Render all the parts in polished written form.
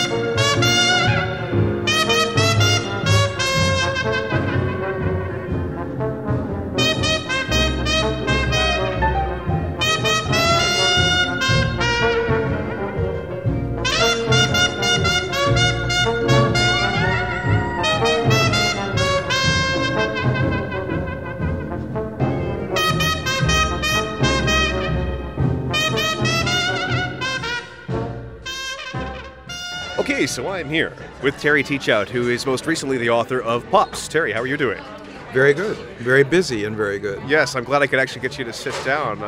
Okay, so I'm here with Terry Teachout, who is most recently the author of Pops. Terry, how are you doing? Very good. Very busy and very good. Yes, I'm glad I could actually get you to sit down.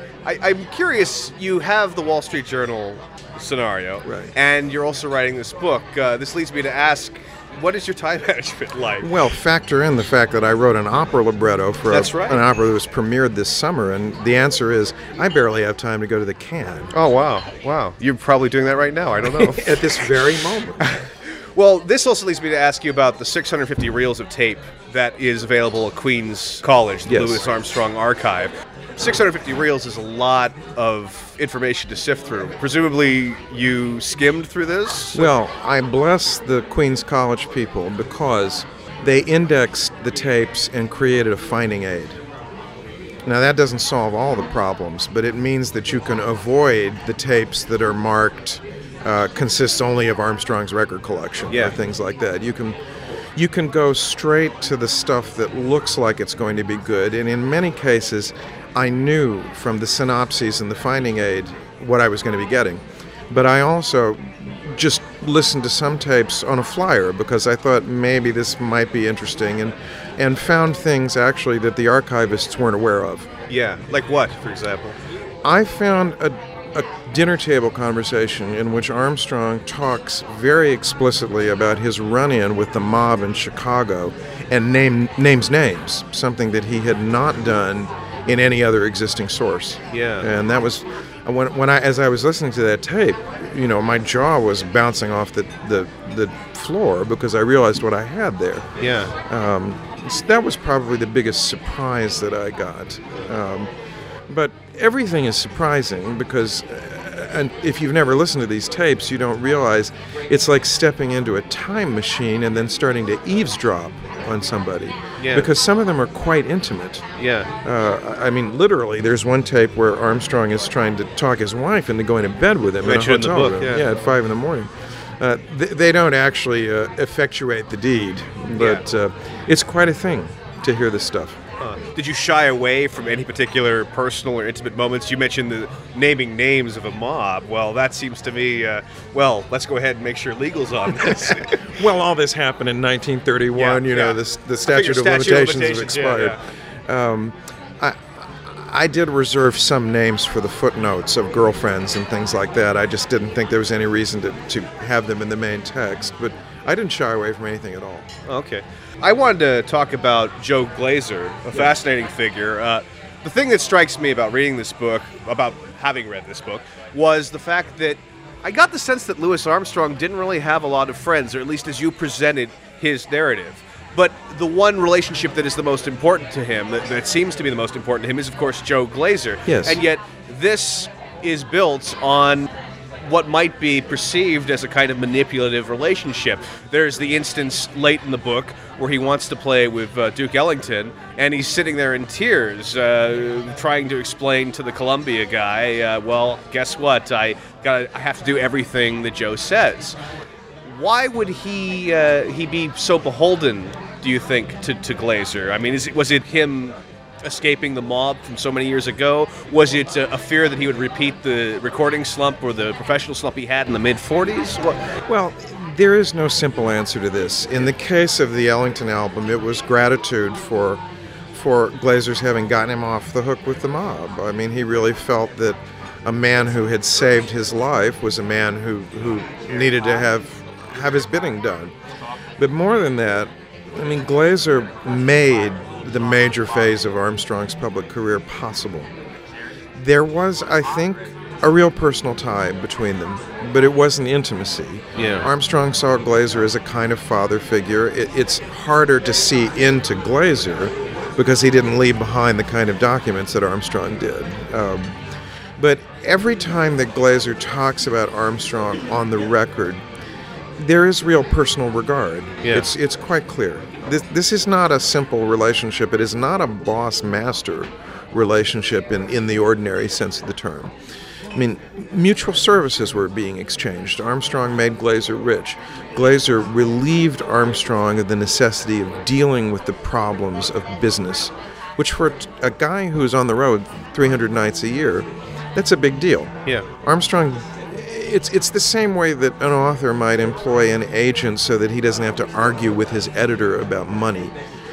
I'm curious, you have the Wall Street Journal scenario, right, and you're also writing this book. This leads me to ask, what is your time management like? Well, factor in the fact that I wrote an opera libretto for an opera that was premiered this summer, and the answer is I barely have time to go to the can. Oh, wow. Wow. You're probably doing that right now. I don't know. At this very moment. Well, this also leads me to ask you about the 650 reels of tape that is available at Queens College, the Louis Armstrong Archive. 650 reels is a lot of information to sift through. Presumably you skimmed through this? Well, I bless the Queens College people because they indexed the tapes and created a finding aid. Now, that doesn't solve all the problems, but it means that you can avoid the tapes that are marked consists only of Armstrong's record collection or things like that. You can go straight to the stuff that looks like it's going to be good, and in many cases I knew from the synopses and the finding aid what I was going to be getting. But I also just listened to some tapes on a flyer because I thought maybe this might be interesting, and found things actually that the archivists weren't aware of. Yeah, like what, for example? I found a dinner table conversation in which Armstrong talks very explicitly about his run-in with the mob in Chicago and names names, something that he had not done in any other existing source. Yeah. And that was as I was listening to that tape, you know, my jaw was bouncing off the floor because I realized what I had there. Yeah. So that was probably the biggest surprise that I got. But everything is surprising because and if you've never listened to these tapes, you don't realize it's like stepping into a time machine and then starting to eavesdrop on somebody. Yeah. Because some of them are quite intimate. Yeah. I mean, literally, there's one tape where Armstrong is trying to talk his wife into going to bed with him in a hotel room. Yeah, at 5 in the morning. They don't actually effectuate the deed, but it's quite a thing to hear this stuff. Did you shy away from any particular personal or intimate moments? You mentioned the naming names of a mob. Well, that seems to me, let's go ahead and make sure legal's on this. Well, all this happened in 1931. The statute of limitations has expired. I did reserve some names for the footnotes of girlfriends and things like that. I just didn't think there was any reason to have them in the main text. But I didn't shy away from anything at all. Okay. I wanted to talk about Joe Glaser, a fascinating figure. The thing that strikes me about reading this book, about having read this book, was the fact that I got the sense that Louis Armstrong didn't really have a lot of friends, or at least as you presented his narrative. But the one relationship that is the most important to him, that seems to be the most important to him, is, of course, Joe Glaser. Yes. And yet this is built on what might be perceived as a kind of manipulative relationship. There's the instance late in the book where he wants to play with Duke Ellington, and he's sitting there in tears, trying to explain to the Columbia guy, well, guess what? I have to do everything that Joe says. Why would he be so beholden, do you think, to Glaser? I mean, was it him escaping the mob from so many years ago? Was it a fear that he would repeat the recording slump or the professional slump he had in the mid-40s? Well, there is no simple answer to this. In the case of the Ellington album, it was gratitude for Glaser's having gotten him off the hook with the mob. I mean, he really felt that a man who had saved his life was a man who needed to have his bidding done. But more than that, I mean, Glaser made the major phase of Armstrong's public career possible. There was, I think, a real personal tie between them, but it wasn't intimacy. Yeah. Armstrong saw Glaser as a kind of father figure. It's harder to see into Glaser because he didn't leave behind the kind of documents that Armstrong did. But every time that Glaser talks about Armstrong on the record, there is real personal regard. Yeah. It's quite clear. This is not a simple relationship. It is not a boss-master relationship in the ordinary sense of the term. I mean, mutual services were being exchanged. Armstrong made Glaser rich. Glaser relieved Armstrong of the necessity of dealing with the problems of business, which for a guy who's on the road 300 nights a year, that's a big deal. Yeah. Armstrong, it's the same way that an author might employ an agent so that he doesn't have to argue with his editor about money.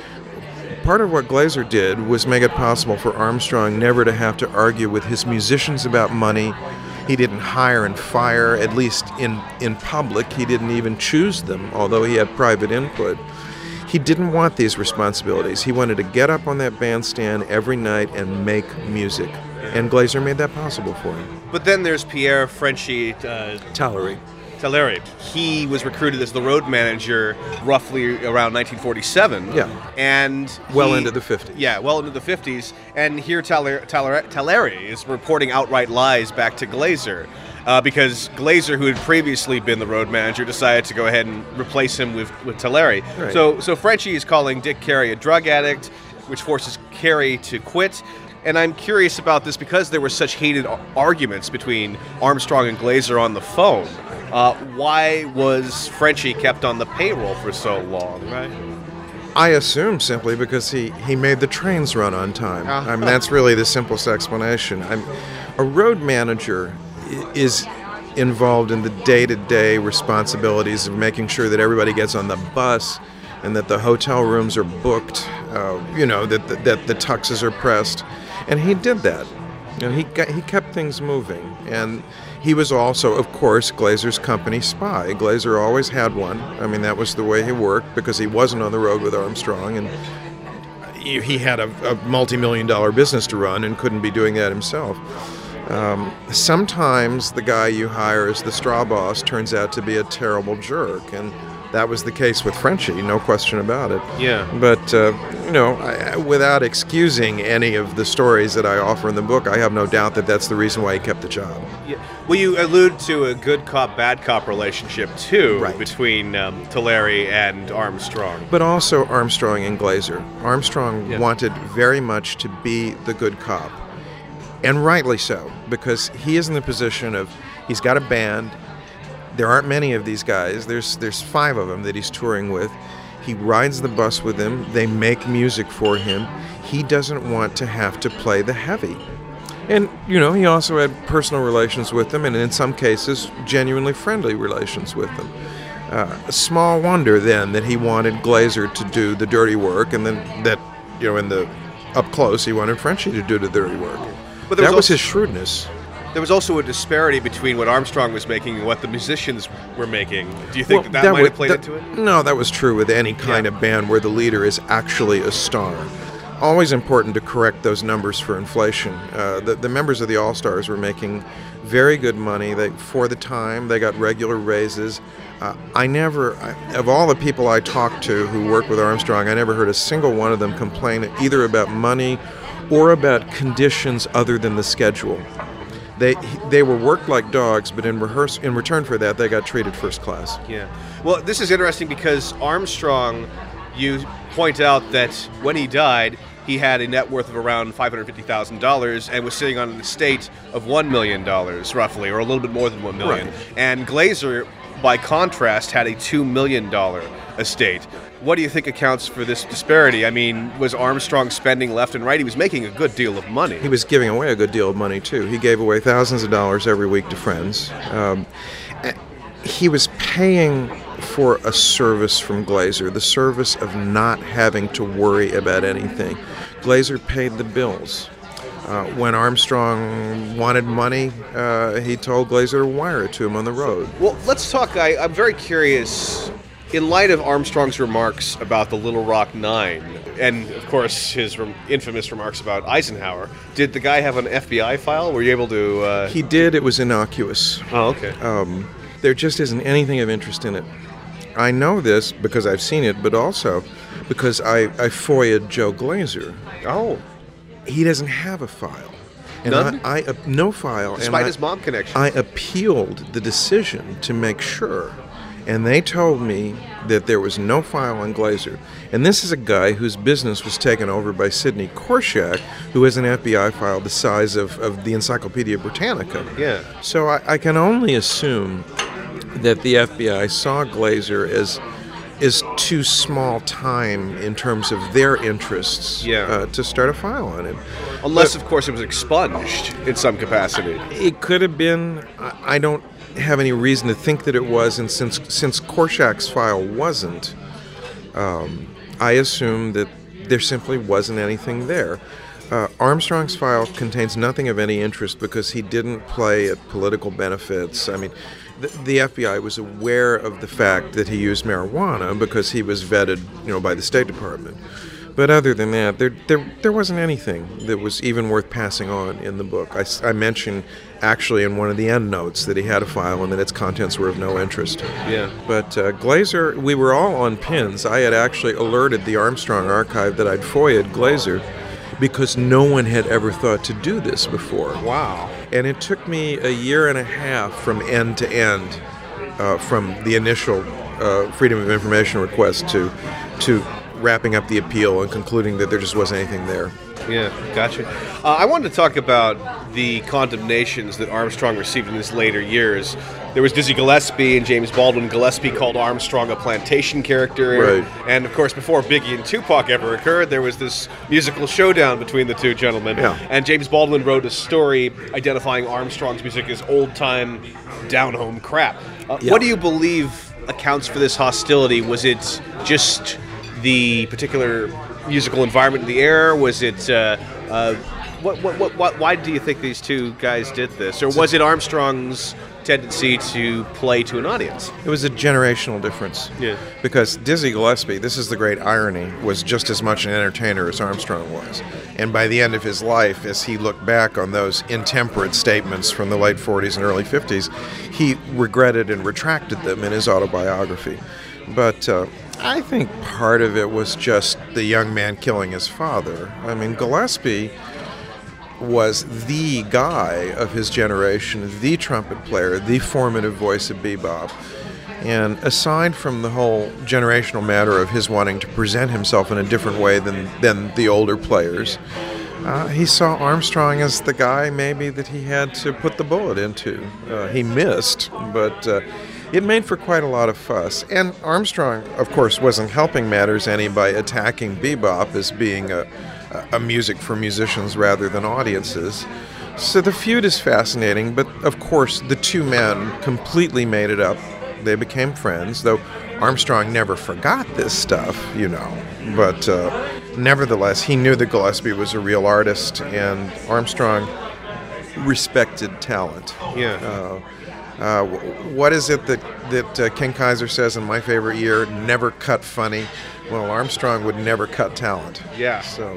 Part of what Glaser did was make it possible for Armstrong never to have to argue with his musicians about money. He didn't hire and fire, at least in public. He didn't even choose them, although he had private input. He didn't want these responsibilities. He wanted to get up on that bandstand every night and make music. And Glaser made that possible for him. But then there's Pierre Frenchy Talleyrand. He was recruited as the road manager roughly around 1947. Yeah. And well into the 50s. Yeah, well into the 50s. And here Talleyrand is reporting outright lies back to Glaser. Because Glaser, who had previously been the road manager, decided to go ahead and replace him with Talleyrand. Right. So Frenchy is calling Dick Carey a drug addict, which forces Carey to quit. And I'm curious about this because there were such heated arguments between Armstrong and Glaser on the phone. Why was Frenchy kept on the payroll for so long, right? I assume simply because he made the trains run on time. I mean, that's really the simplest explanation. A road manager is involved in the day-to-day responsibilities of making sure that everybody gets on the bus and that the hotel rooms are booked, that the tuxes are pressed. And he did that. He kept things moving. And he was also, of course, Glaser's company spy. Glaser always had one. I mean, that was the way he worked because he wasn't on the road with Armstrong, and he had a multi-million-dollar business to run and couldn't be doing that himself. Sometimes the guy you hire as the straw boss turns out to be a terrible jerk, and that was the case with Frenchy, no question about it. Yeah. But, without excusing any of the stories that I offer in the book, I have no doubt that that's the reason why he kept the job. Yeah. Well, you allude to a good cop, bad cop relationship, too, right, between Talleyrand and Armstrong. But also Armstrong and Glaser. Armstrong wanted very much to be the good cop. And rightly so, because he is in the position of, he's got a band. There aren't many of these guys. There's 5 of them that he's touring with. He rides the bus with them. They make music for him. He doesn't want to have to play the heavy. And, he also had personal relations with them, and in some cases, genuinely friendly relations with them. Small wonder, then, that he wanted Glaser to do the dirty work, and then that, in the up close, he wanted Frenchy to do the dirty work. But that was his shrewdness. There was also a disparity between what Armstrong was making and what the musicians were making. Do you think that might have played into it? No, that was true with any kind of band where the leader is actually a star. Always important to correct those numbers for inflation. The members of the All-Stars were making very good money. For the time, they got regular raises. Of all the people I talked to who worked with Armstrong, I never heard a single one of them complain either about money or about conditions other than the schedule. They were worked like dogs, but in return for that, they got treated first class. Yeah. Well, this is interesting because Armstrong, you point out that when he died, he had a net worth of around $550,000 and was sitting on an estate of $1 million, roughly, or a little bit more than $1 million. Right. And Glaser, by contrast, had a $2 million estate. What do you think accounts for this disparity? I mean, was Armstrong spending left and right? He was making a good deal of money. He was giving away a good deal of money, too. He gave away thousands of dollars every week to friends. He was paying for a service from Glaser, the service of not having to worry about anything. Glaser paid the bills. When Armstrong wanted money, he told Glaser to wire it to him on the road. Well, let's talk. I'm very curious. In light of Armstrong's remarks about the Little Rock Nine, and of course his infamous remarks about Eisenhower, did the guy have an FBI file? Were you able to... He did. It was innocuous. Oh, okay. There just isn't anything of interest in it. I know this because I've seen it, but also because I FOIA'd Joe Glaser. Oh. He doesn't have a file. And None? No file. Despite his mom connection. I appealed the decision to make sure. And they told me that there was no file on Glaser. And this is a guy whose business was taken over by Sidney Korshak, who has an FBI file the size of the Encyclopedia Britannica. Yeah. So I can only assume that the FBI saw Glaser as too small time in terms of their interests to start a file on him. Unless, of course, it was expunged in some capacity. It could have been. I don't have any reason to think that it was, and since Korshak's file wasn't, I assume that there simply wasn't anything there. Armstrong's file contains nothing of any interest because he didn't play at political benefits. I mean, the FBI was aware of the fact that he used marijuana because he was vetted, by the State Department. But other than that, there wasn't anything that was even worth passing on in the book. I mentioned actually in one of the endnotes that he had a file and that its contents were of no interest. Yeah. But Glaser, we were all on pins. I had actually alerted the Armstrong archive that I'd FOIA'd Glaser because no one had ever thought to do this before. Wow. And it took me a year and a half from end to end, from the initial Freedom of Information request to wrapping up the appeal and concluding that there just wasn't anything there. Yeah, gotcha. I wanted to talk about the condemnations that Armstrong received in his later years. There was Dizzy Gillespie and James Baldwin. Gillespie called Armstrong a plantation character. Right. And, of course, before Biggie and Tupac ever occurred, there was this musical showdown between the two gentlemen. Yeah. And James Baldwin wrote a story identifying Armstrong's music as old-time, down-home crap. What do you believe accounts for this hostility? Was it just the particular musical environment of the era? Was it why do you think these two guys did this, or was it Armstrong's tendency to play to an audience? It was a generational difference. Yeah. Because Dizzy Gillespie, this is the great irony, was just as much an entertainer as Armstrong was. And by the end of his life, as he looked back on those intemperate statements from the late 40s and early 50s, he regretted and retracted them in his autobiography. But I think part of it was just the young man killing his father. I mean, Gillespie was the guy of his generation, the trumpet player, the formative voice of bebop. And aside from the whole generational matter of his wanting to present himself in a different way than the older players, he saw Armstrong as the guy maybe that he had to put the bullet into. He missed, but it made for quite a lot of fuss. And Armstrong, of course, wasn't helping matters any by attacking bebop as being a music for musicians rather than audiences. So the feud is fascinating, but of course the two men completely made it up. They became friends, though Armstrong never forgot this stuff, But nevertheless, he knew that Gillespie was a real artist, and Armstrong respected talent. Yeah. What is it that King Kaiser says in My Favorite Year? Never cut funny. Well, Armstrong would never cut talent. Yeah. So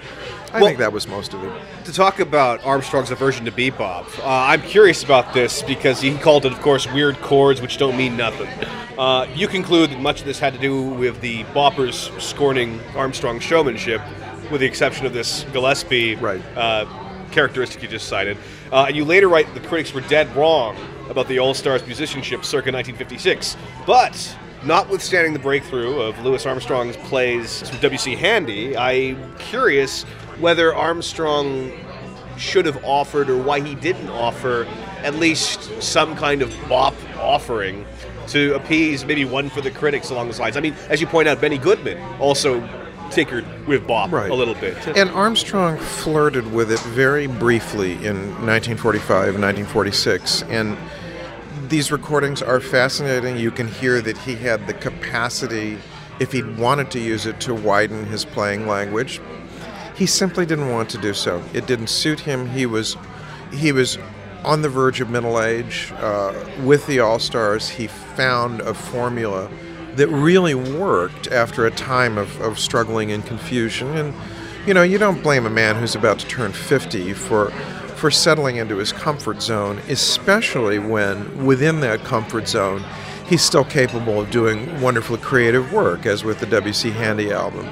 I think that was most of it. To talk about Armstrong's aversion to bebop, I'm curious about this because he called it, of course, weird chords which don't mean nothing. You conclude that much of this had to do with the boppers scorning Armstrong's showmanship, with the exception of this Gillespie characteristic you just cited. And you later write that the critics were dead wrong about the All-Stars musicianship circa 1956. But notwithstanding the breakthrough of Louis Armstrong's plays with W.C. Handy, I'm curious whether Armstrong should have offered, or why he didn't offer, at least some kind of bop offering to appease maybe one for the critics along those lines. I mean, as you point out, Benny Goodman also tinkered with bop a little bit. And Armstrong flirted with it very briefly in 1945 and 1946, and these recordings are fascinating. You can hear that he had the capacity, if he'd wanted to use it, to widen his playing language. He simply didn't want to do so. It didn't suit him. He was on the verge of middle age. With the All-Stars, he found a formula that really worked after a time of struggling and confusion. And, you don't blame a man who's about to turn 50 for settling into his comfort zone, especially when within that comfort zone he's still capable of doing wonderfully creative work, as with the W.C. Handy album.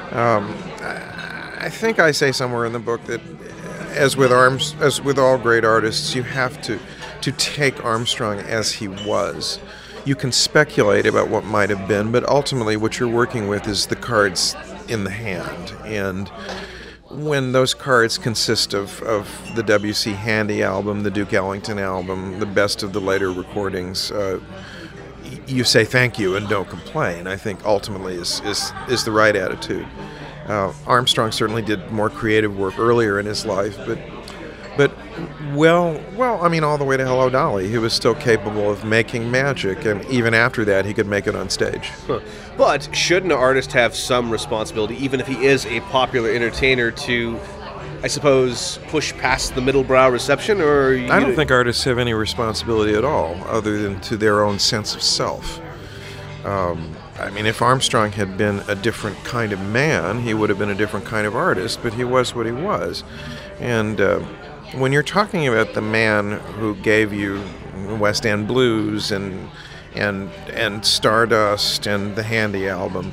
I think I say somewhere in the book that, as with all great artists, you have to take Armstrong as he was. you can speculate about what might have been, but ultimately what you're working with is the cards in the hand. And when those cards consist of the W.C. Handy album, the Duke Ellington album, the best of the later recordings, you say thank you and don't complain, I think ultimately is the right attitude. Armstrong certainly did more creative work earlier in his life, but I mean, all the way to Hello Dolly, he was still capable of making magic, and even after that, he could make it on stage. Huh. But shouldn't an artist have some responsibility, even if he is a popular entertainer, to, I suppose, push past the middle-brow reception? Or I don't think artists have any responsibility at all, other than to their own sense of self. I mean, if Armstrong had been a different kind of man, he would have been a different kind of artist, but he was what he was. And when you're talking about the man who gave you West End Blues and Stardust and the Handy album,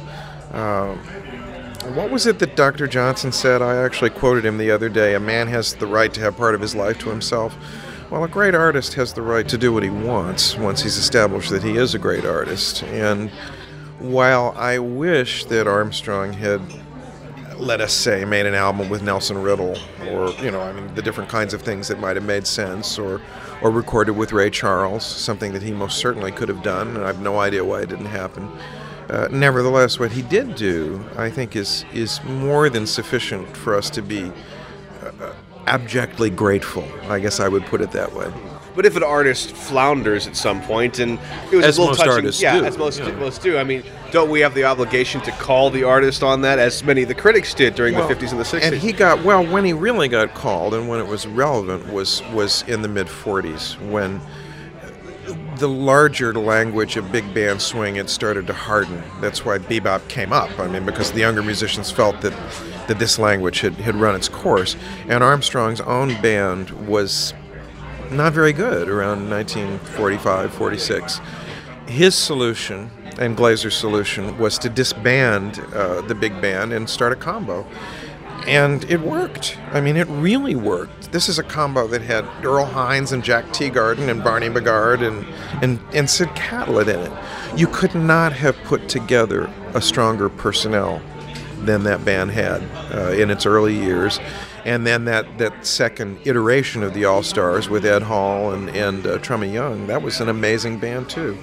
what was it that Dr. Johnson said? I actually quoted him the other day. A man has the right to have part of his life to himself. Well, a great artist has the right to do what he wants once he's established that he is a great artist. And while I wish that Armstrong had, let us say, made an album with Nelson Riddle, or, I mean, the different kinds of things that might have made sense, or recorded with Ray Charles, something that he most certainly could have done, and I have no idea why it didn't happen. Nevertheless, what he did do, I think, is more than sufficient for us to be abjectly grateful. I guess I would put it that way. But if an artist flounders at some point, and it was as a little most touching, artists yeah, do, as most do. I mean, don't we have the obligation to call the artist on that, as many of the critics did during the 50s and the 60s? And he got when he really got called, and when it was relevant, was in the mid '40s, when the larger language of big band swing had started to harden. That's why bebop came up. I mean, because the younger musicians felt that this language had run its course, and Armstrong's own band was not very good around 1945, 46. His solution, and Glazer's solution, was to disband the big band and start a combo. And it worked. I mean, it really worked. This is a combo that had Earl Hines and Jack Teagarden and Barney Bigard and Sid Catlett in it. You could not have put together a stronger personnel than that band had in its early years. And then that second iteration of the All-Stars with Ed Hall and Trummy Young, that was an amazing band too.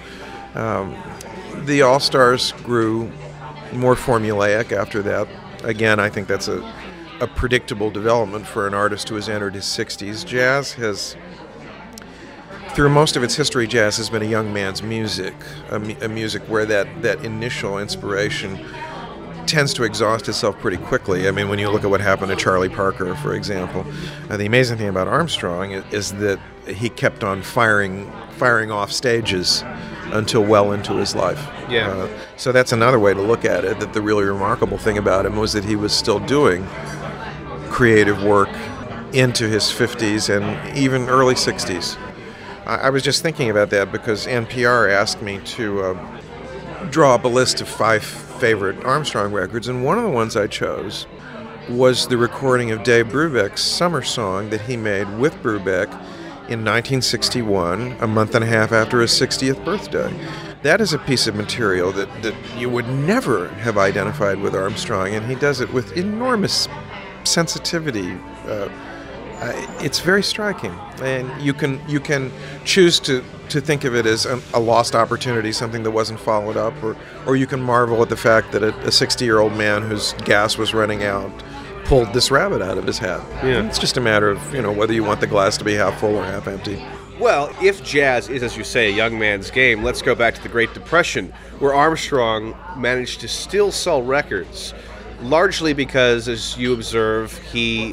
The All-Stars grew more formulaic after that. Again, I think that's a predictable development for an artist who has entered his 60s. Jazz has, through most of its history, jazz has been a young man's music, a music where that initial inspiration tends to exhaust itself pretty quickly. I mean, when you look at what happened to Charlie Parker, for example, the amazing thing about Armstrong is that he kept on firing off stages until well into his life. Yeah. So that's another way to look at it, that the really remarkable thing about him was that he was still doing creative work into his 50s and even early 60s. I was just thinking about that because NPR asked me to draw up a list of 5 favorite Armstrong records, and one of the ones I chose was the recording of Dave Brubeck's Summer Song that he made with Brubeck in 1961, a month and a half after his 60th birthday. That is a piece of material that you would never have identified with Armstrong, and he does it with enormous sensitivity. It's very striking, and you can choose to think of it as a lost opportunity, something that wasn't followed up, or you can marvel at the fact that a 60-year-old man whose gas was running out pulled this rabbit out of his hat. Yeah. It's just a matter of whether you want the glass to be half full or half empty. Well, if jazz is, as you say, a young man's game, let's go back to the Great Depression, where Armstrong managed to still sell records, largely because, as you observe, he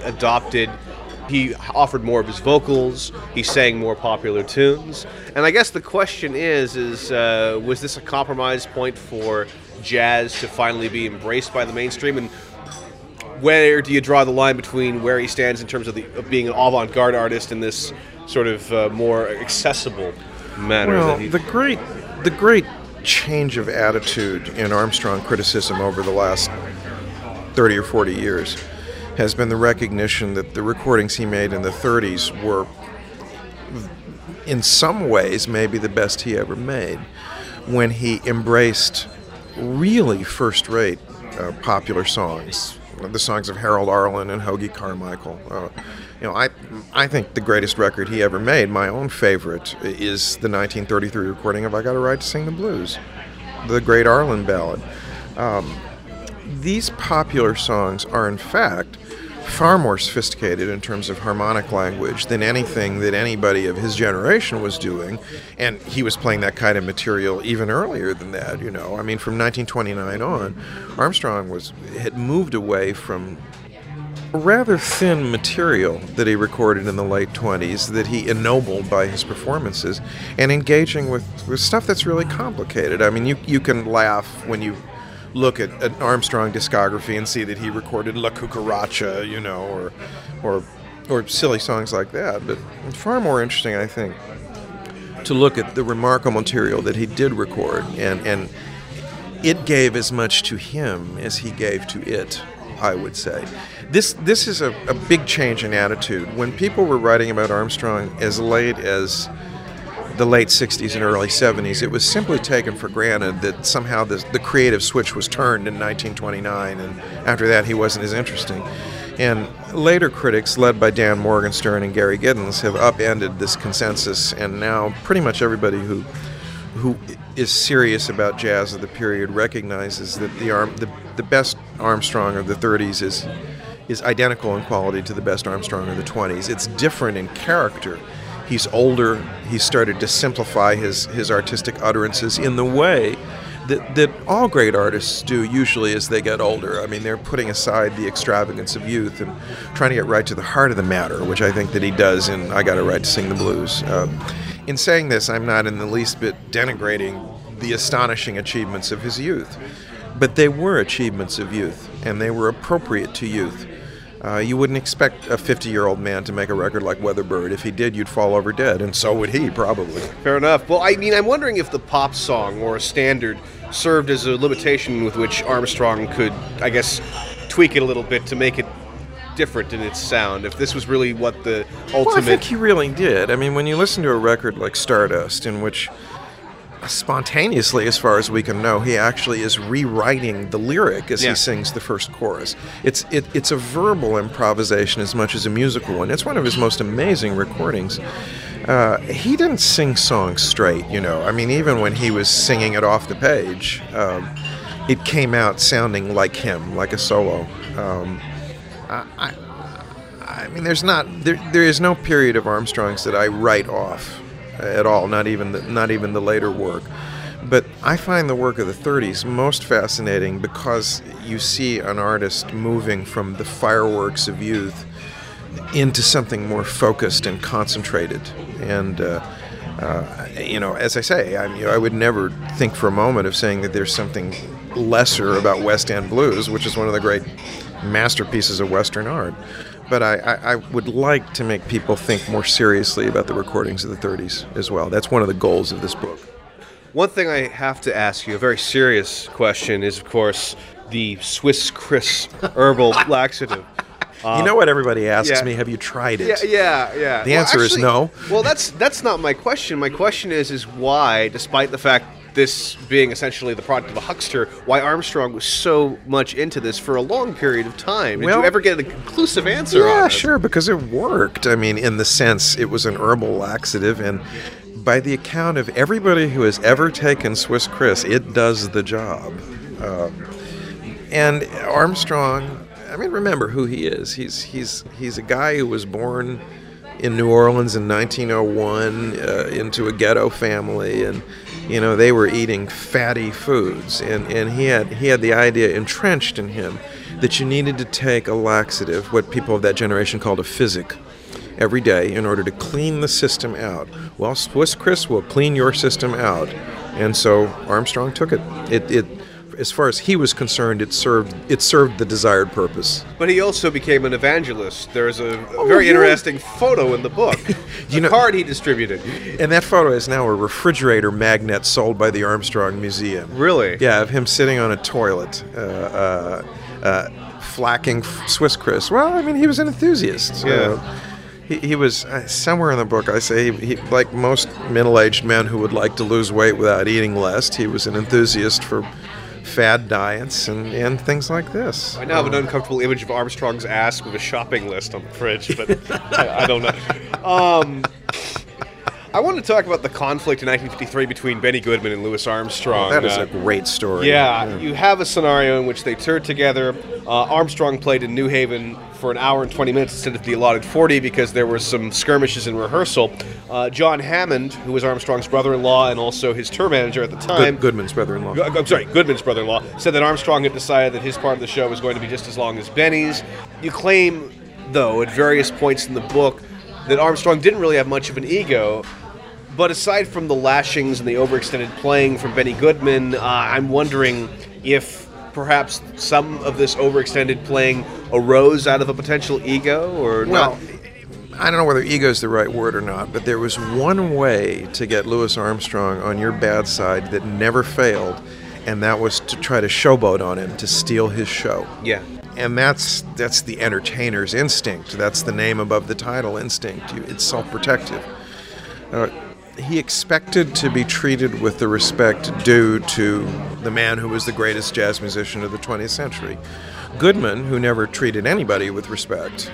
offered more of his vocals, he sang more popular tunes. And I guess the question is was this a compromise point for jazz to finally be embraced by the mainstream? And where do you draw the line between where he stands in terms of being an avant-garde artist and this sort of more accessible manner? Well, the great change of attitude in Armstrong criticism over the last 30 or 40 years has been the recognition that the recordings he made in the 30s were, in some ways, maybe the best he ever made. when he embraced really first-rate popular songs, the songs of Harold Arlen and Hoagy Carmichael. I think the greatest record he ever made, my own favorite, is the 1933 recording of I Got a Right to Sing the Blues, the great Arlen ballad. These popular songs are, in fact, far more sophisticated in terms of harmonic language than anything that anybody of his generation was doing, and he was playing that kind of material even earlier than that. I mean, from 1929 on, Armstrong had moved away from rather thin material that he recorded in the late 20s that he ennobled by his performances, and engaging with stuff that's really complicated. I mean, you can laugh when you look at an Armstrong discography and see that he recorded La Cucaracha, or silly songs like that. But far more interesting, I think, to look at the remarkable material that he did record, and it gave as much to him as he gave to it, I would say. This is a big change in attitude. When people were writing about Armstrong as late as the late 60s and early 70s, it was simply taken for granted that somehow the creative switch was turned in 1929, and after that he wasn't as interesting. And later critics, led by Dan Morgenstern and Gary Giddens, have upended this consensus, and now pretty much everybody who is serious about jazz of the period recognizes that the best Armstrong of the 30s is identical in quality to the best Armstrong of the 20s. It's different in character. He's older. He's started to simplify his artistic utterances in the way that all great artists do usually as they get older. I mean, they're putting aside the extravagance of youth and trying to get right to the heart of the matter, which I think that he does in I Got a Right to Sing the Blues. In saying this, I'm not in the least bit denigrating the astonishing achievements of his youth, but they were achievements of youth, and they were appropriate to youth. You wouldn't expect a 50-year-old man to make a record like Weatherbird. If he did, you'd fall over dead, and so would he, probably. Fair enough. Well, I mean, I'm wondering if the pop song or a standard served as a limitation with which Armstrong could, I guess, tweak it a little bit to make it different in its sound. If this was really what the ultimate... Well, I think he really did. I mean, when you listen to a record like Stardust, in which spontaneously, as far as we can know, he actually is rewriting the lyric as he sings the first chorus. It's a verbal improvisation as much as a musical one. It's one of his most amazing recordings. He didn't sing songs straight, I mean, even when he was singing it off the page, it came out sounding like him, like a solo. I mean, there is no period of Armstrong's that I write off at all, not even the later work. But I find the work of the 30s most fascinating because you see an artist moving from the fireworks of youth into something more focused and concentrated. And as I say, I would never think for a moment of saying that there's something lesser about West End blues, which is one of the great masterpieces of Western art. But I would like to make people think more seriously about the recordings of the 30s as well. That's one of the goals of this book. One thing I have to ask you, a very serious question, is, of course, the Swiss Chris herbal laxative. You know what everybody asks me? Have you tried it? Yeah. The answer is no. Well, that's not my question. My question is why, despite the fact this being essentially the product of a huckster, why Armstrong was so much into this for a long period of time. Did you ever get a conclusive answer on it? Yeah, sure, because it worked. I mean, in the sense it was an herbal laxative, and by the account of everybody who has ever taken Swiss Chris, it does the job. And Armstrong, I mean, remember who he is. He's a guy who was born in New Orleans in 1901 into a ghetto family, and they were eating fatty foods, and he had the idea entrenched in him that you needed to take a laxative, what people of that generation called a physic, every day in order to clean the system out. Well, Swiss Chris will clean your system out, and so Armstrong took it. It as far as he was concerned, it served the desired purpose. But he also became an evangelist. There's a very interesting photo in the book. The card he distributed. And that photo is now a refrigerator magnet sold by the Armstrong Museum. Really? Yeah, of him sitting on a toilet, flacking Swiss Chris. Well, I mean, he was an enthusiast. Yeah. He was somewhere in the book. I say he, like most middle-aged men who would like to lose weight without eating less, he was an enthusiast for fad diets and things like this. I now have an uncomfortable image of Armstrong's ass with a shopping list on the fridge, but I don't know. I want to talk about the conflict in 1953 between Benny Goodman and Louis Armstrong. That is a great story. Yeah, you have a scenario in which they toured together. Armstrong played in New Haven for an hour and 20 minutes instead of the allotted 40 because there were some skirmishes in rehearsal. John Hammond, who was Armstrong's brother-in-law and also his tour manager at the time... Goodman's brother-in-law. Goodman's brother-in-law, said that Armstrong had decided that his part of the show was going to be just as long as Benny's. You claim, though, at various points in the book, that Armstrong didn't really have much of an ego. But aside from the lashings and the overextended playing from Benny Goodman, I'm wondering if perhaps some of this overextended playing arose out of a potential ego or not. Well, I don't know whether ego is the right word or not, but there was one way to get Louis Armstrong on your bad side that never failed, and that was to try to showboat on him, to steal his show. Yeah. And that's the entertainer's instinct. That's the name above the title instinct. It's self-protective. He expected to be treated with the respect due to the man who was the greatest jazz musician of the 20th century. Goodman, who never treated anybody with respect,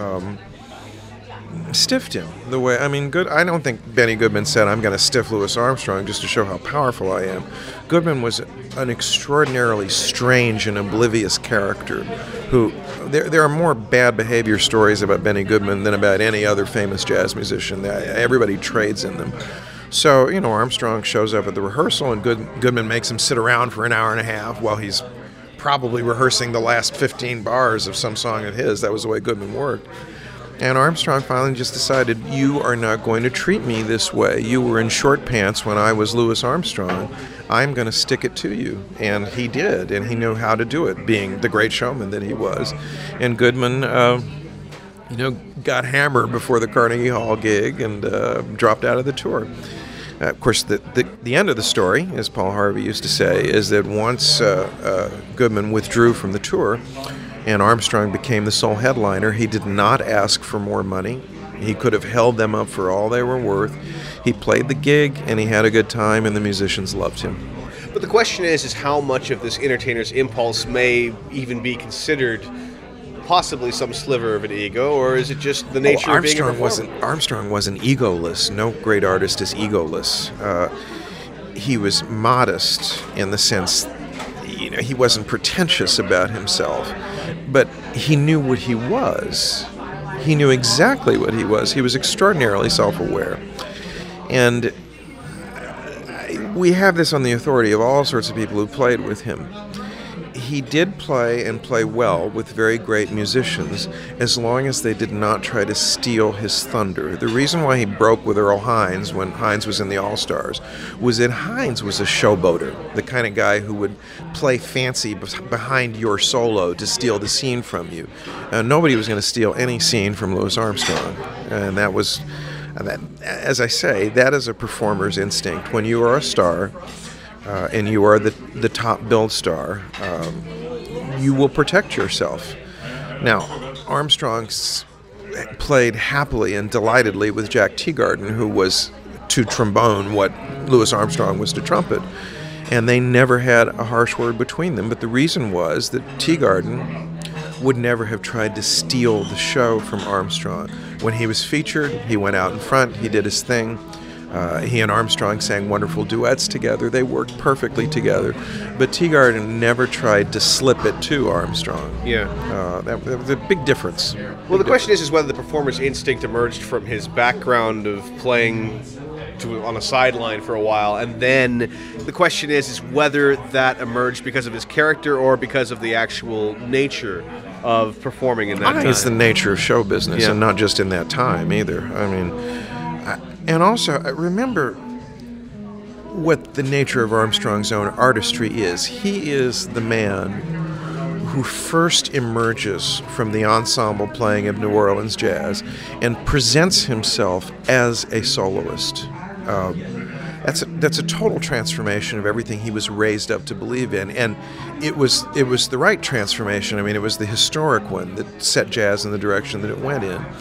stiffed him the way, I don't think Benny Goodman said, I'm going to stiff Louis Armstrong just to show how powerful I am. Goodman was an extraordinarily strange and oblivious character who, there are more bad behavior stories about Benny Goodman than about any other famous jazz musician. Everybody trades in them. So, Armstrong shows up at the rehearsal and Goodman makes him sit around for an hour and a half while he's probably rehearsing the last 15 bars of some song of his. That was the way Goodman worked. And Armstrong finally just decided, you are not going to treat me this way. You were in short pants when I was Louis Armstrong. I'm going to stick it to you. And he did, and he knew how to do it, being the great showman that he was. And Goodman, got hammered before the Carnegie Hall gig and dropped out of the tour. Of course, the end of the story, as Paul Harvey used to say, is that once Goodman withdrew from the tour, and Armstrong became the sole headliner, he did not ask for more money. He could have held them up for all they were worth. He played the gig, and he had a good time, and the musicians loved him. But the question is how much of this entertainer's impulse may even be considered possibly some sliver of an ego, or is it just the nature of being a performer? Armstrong wasn't egoless. No great artist is egoless. He was modest in the sense, he wasn't pretentious about himself, but he knew what he was. He knew exactly what he was. He was extraordinarily self-aware. And we have this on the authority of all sorts of people who played with him. He did play and play well with very great musicians as long as they did not try to steal his thunder. The reason why he broke with Earl Hines when Hines was in the All-Stars was that Hines was a showboater, the kind of guy who would play fancy behind your solo to steal the scene from you. Nobody was going to steal any scene from Louis Armstrong, and that was, as I say, that is a performer's instinct. When you are a star, and you are the top billed star, you will protect yourself. Now, Armstrong played happily and delightedly with Jack Teagarden, who was to trombone what Louis Armstrong was to trumpet, and they never had a harsh word between them. But the reason was that Teagarden would never have tried to steal the show from Armstrong. When he was featured, he went out in front, he did his thing. He and Armstrong sang wonderful duets together. They worked perfectly together. But Teagarden never tried to slip it to Armstrong. Yeah. That was a big difference. Well, the question is whether the performer's instinct emerged from his background of playing on a sideline for a while, and then the question is whether that emerged because of his character or because of the actual nature of performing in that time. It's the nature of show business, and not just in that time either. And also, remember what the nature of Armstrong's own artistry is. He is the man who first emerges from the ensemble playing of New Orleans jazz and presents himself as a soloist. That's a total transformation of everything he was raised up to believe in, and it was the right transformation. It was the historic one that set jazz in the direction that it went in.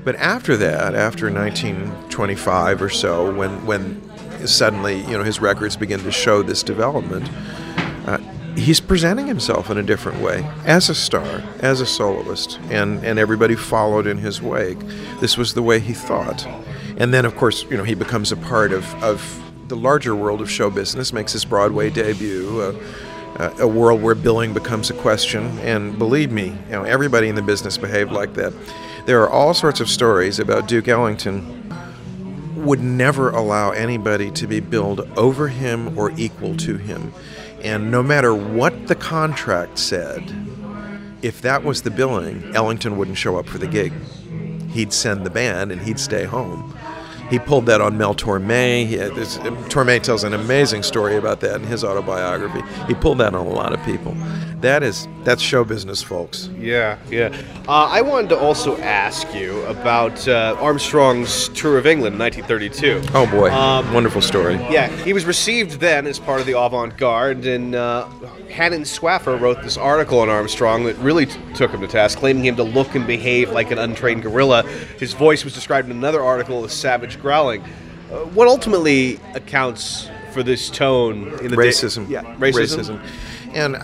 But after that, after 1925 or so, when suddenly, his records begin to show this development, he's presenting himself in a different way, as a star, as a soloist, and everybody followed in his wake. This was the way he thought. And then, of course, he becomes a part of the larger world of show business, makes his Broadway debut, a world where billing becomes a question. And believe me, everybody in the business behaved like that. There are all sorts of stories about Duke Ellington would never allow anybody to be billed over him or equal to him. And no matter what the contract said, if that was the billing, Ellington wouldn't show up for the gig. He'd send the band and he'd stay home. He pulled that on Mel Torme. Torme tells an amazing story about that in his autobiography. He pulled that on a lot of people. That's show business, folks. Yeah. I wanted to also ask you about Armstrong's tour of England in 1932. Oh, boy. Wonderful story. Yeah, he was received then as part of the avant-garde, and Hannon Swaffer wrote this article on Armstrong that really took him to task, claiming him to look and behave like an untrained gorilla. His voice was described in another article as savage growling. What ultimately accounts for this tone in the racism? Racism. And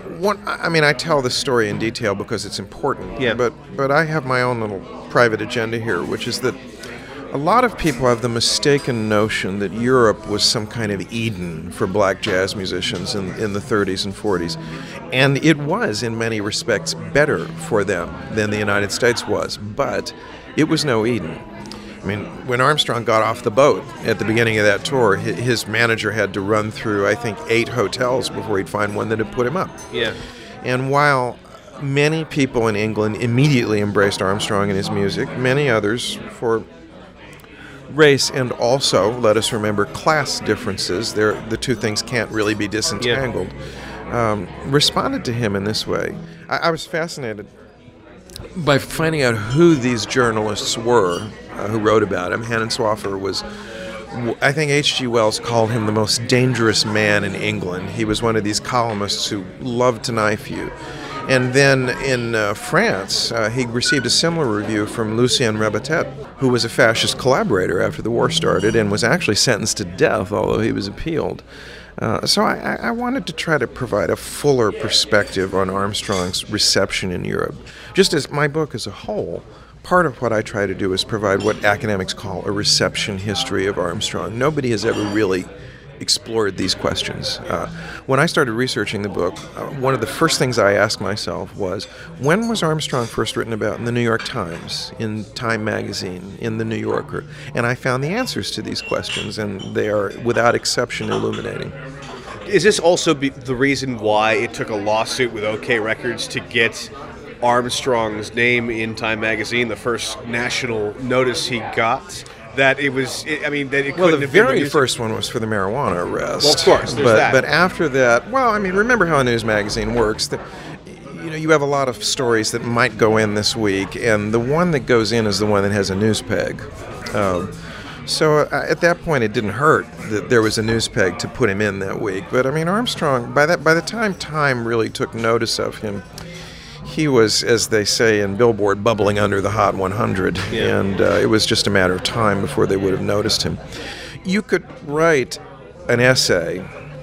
I tell this story in detail because it's important. Yeah. But I have my own little private agenda here, which is that a lot of people have the mistaken notion that Europe was some kind of Eden for black jazz musicians in the 30s and 40s. And it was, in many respects, better for them than the United States was. But it was no Eden. I mean, when Armstrong got off the boat at the beginning of that tour, his manager had to run through, I think, 8 hotels before he'd find one that would put him up. Yeah. And while many people in England immediately embraced Armstrong and his music, many others, for race and also, let us remember, class differences, the two things can't really be disentangled, responded to him in this way. I was fascinated by finding out who these journalists were who wrote about him. Hannon Swaffer was, I think H.G. Wells called him the most dangerous man in England. He was one of these columnists who loved to knife you. And then in France, he received a similar review from Lucien Rebattet, who was a fascist collaborator after the war started and was actually sentenced to death, although he was appealed. So I wanted to try to provide a fuller perspective on Armstrong's reception in Europe. Just as my book as a whole, part of what I try to do is provide what academics call a reception history of Armstrong. Nobody has ever really explored these questions. When I started researching the book, one of the first things I asked myself was, when was Armstrong first written about in the New York Times, in Time magazine, in the New Yorker? And I found the answers to these questions, and they are, without exception, illuminating. Is this also the reason why it took a lawsuit with OK Records to get Armstrong's name in Time magazine, the first national notice he got? That it was, that it couldn't have been. Well, the very first one was for the marijuana arrest. Well, of course, there's that. But after that, remember how a news magazine works. You have a lot of stories that might go in this week, and the one that goes in is the one that has a news peg. So at that point, it didn't hurt that there was a news peg to put him in that week. But Armstrong, by the time Time really took notice of him, he was, as they say in Billboard, bubbling under the Hot 100, and it was just a matter of time before they would have noticed him. You could write an essay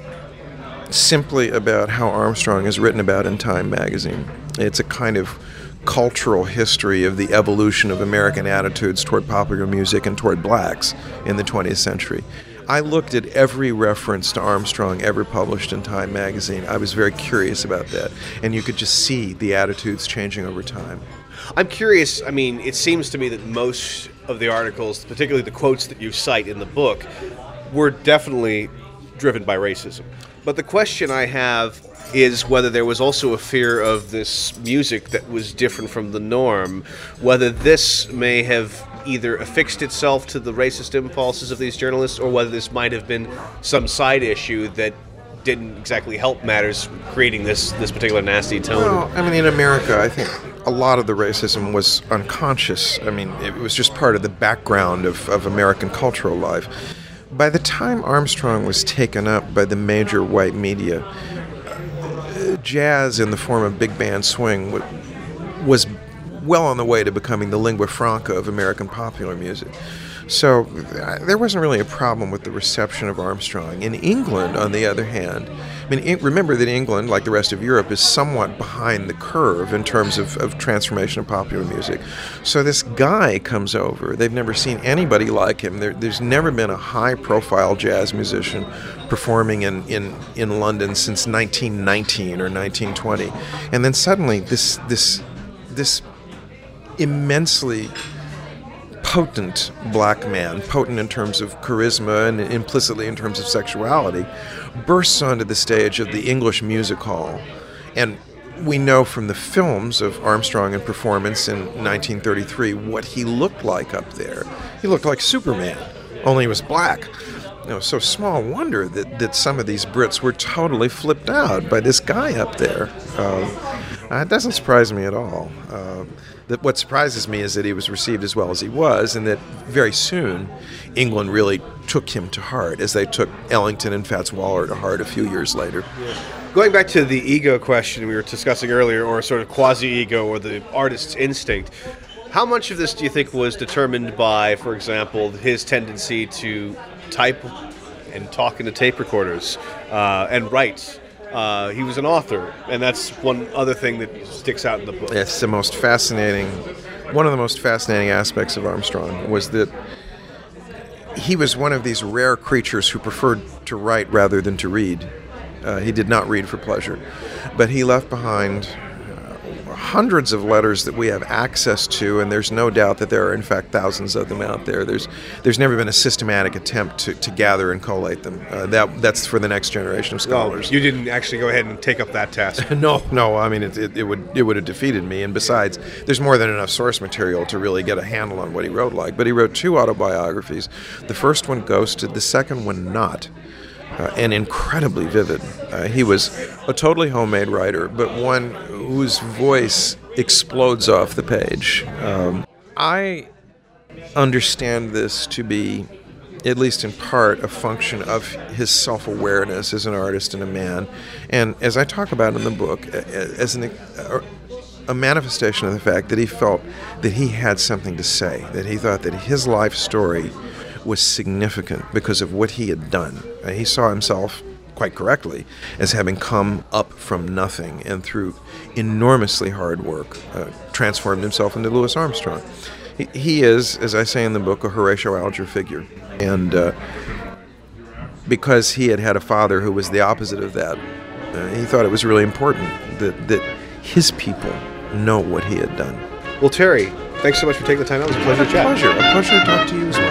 simply about how Armstrong is written about in Time magazine. It's a kind of cultural history of the evolution of American attitudes toward popular music and toward blacks in the 20th century. I looked at every reference to Armstrong ever published in Time magazine. I was very curious about that, and you could just see the attitudes changing over time. I'm curious, it seems to me that most of the articles, particularly the quotes that you cite in the book, were definitely driven by racism. But the question I have is whether there was also a fear of this music that was different from the norm, whether this may have either affixed itself to the racist impulses of these journalists, or whether this might have been some side issue that didn't exactly help matters, creating this particular nasty tone. Well, in America, I think a lot of the racism was unconscious. It was just part of the background of American cultural life. By the time Armstrong was taken up by the major white media, jazz in the form of big band swing was well on the way to becoming the lingua franca of American popular music. So there wasn't really a problem with the reception of Armstrong. In England, on the other hand, I mean, remember that England, like the rest of Europe, is somewhat behind the curve in terms of transformation of popular music. So this guy comes over. They've never seen anybody like him. There's never been a high-profile jazz musician performing in London since 1919 or 1920. And then suddenly this immensely potent black man, potent in terms of charisma and implicitly in terms of sexuality, bursts onto the stage of the English music hall. And we know from the films of Armstrong in performance in 1933 what he looked like up there. He looked like Superman, only he was black. So small wonder that some of these Brits were totally flipped out by this guy up there. It doesn't surprise me at all. That what surprises me is that he was received as well as he was, and that very soon England really took him to heart, as they took Ellington and Fats Waller to heart a few years later. Yeah. Going back to the ego question we were discussing earlier, or sort of quasi-ego, or the artist's instinct, how much of this do you think was determined by, for example, his tendency to type and talk into tape recorders and write? He was an author, and that's one other thing that sticks out in the book. It's the most fascinating, one of the most fascinating aspects of Armstrong was that he was one of these rare creatures who preferred to write rather than to read. He did not read for pleasure, but he left behind hundreds of letters that we have access to, and there's no doubt that there are in fact thousands of them out there. There's never been a systematic attempt to gather and collate them. That's for the next generation of scholars. Well, you didn't actually go ahead and take up that task. No. I mean, it would have defeated me. And besides, there's more than enough source material to really get a handle on what he wrote like. But he wrote 2 autobiographies. The first one ghosted, the second one not. And incredibly vivid. He was a totally homemade writer, but one whose voice explodes off the page. I understand this to be, at least in part, a function of his self-awareness as an artist and a man. And as I talk about in the book, as a manifestation of the fact that he felt that he had something to say, that he thought that his life story was significant because of what he had done. He saw himself, quite correctly, as having come up from nothing and through enormously hard work transformed himself into Louis Armstrong. He is, as I say in the book, a Horatio Alger figure. And because he had had a father who was the opposite of that, he thought it was really important that his people know what he had done. Well, Terry, thanks so much for taking the time out. It was a pleasure to chat. A pleasure to talk to you as well.